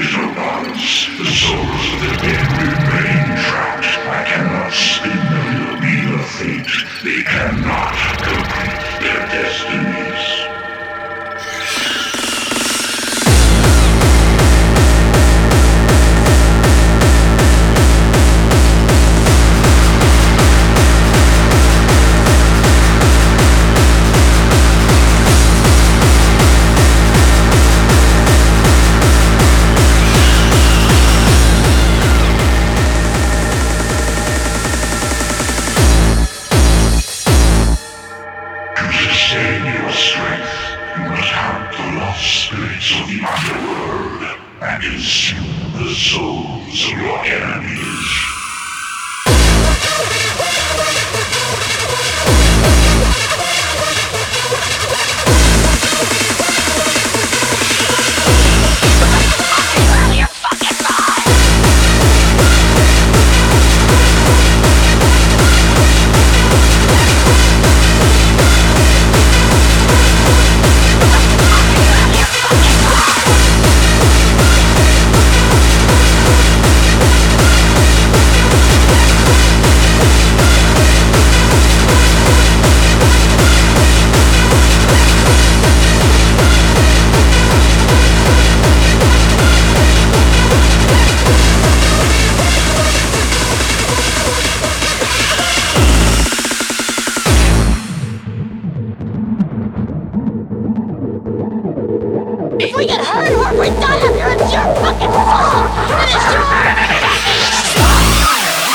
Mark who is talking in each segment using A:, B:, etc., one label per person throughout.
A: Once the souls of the dead remain trapped, I cannot spin the wheel of fate. They cannot complete their destinies. Sustain your strength, you must hunt the lost spirits of the underworld and consume the souls of your enemies.
B: If we get hurt or if we die up here, it's your fucking fault! It is your fucking fault!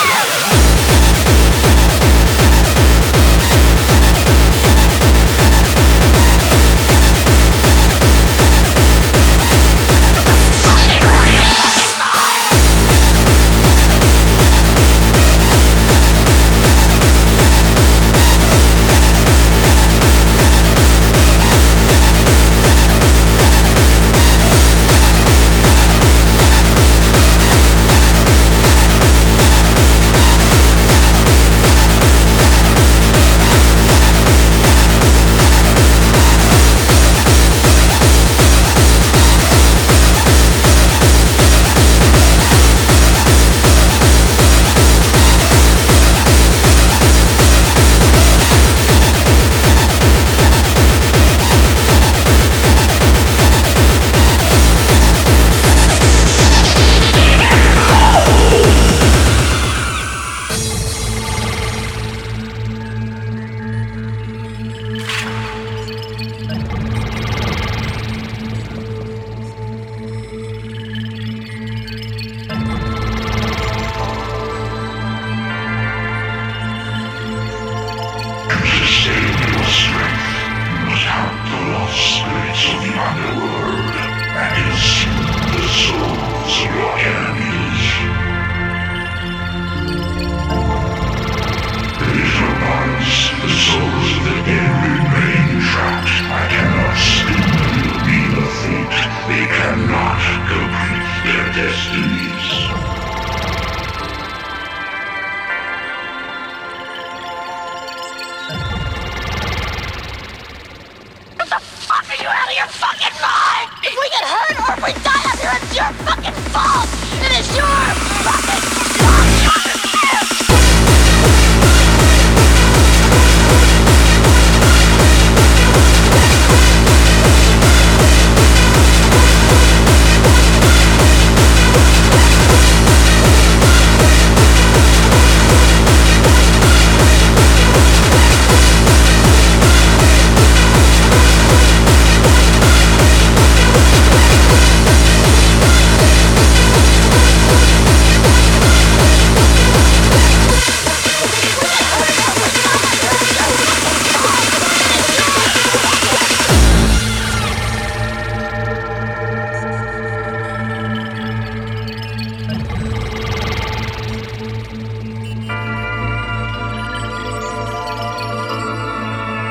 B: If we get hurt or if we die up here, it's your fucking fault! It is your fucking fault!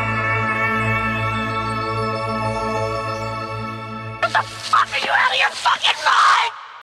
B: Fuck, are you out of your fucking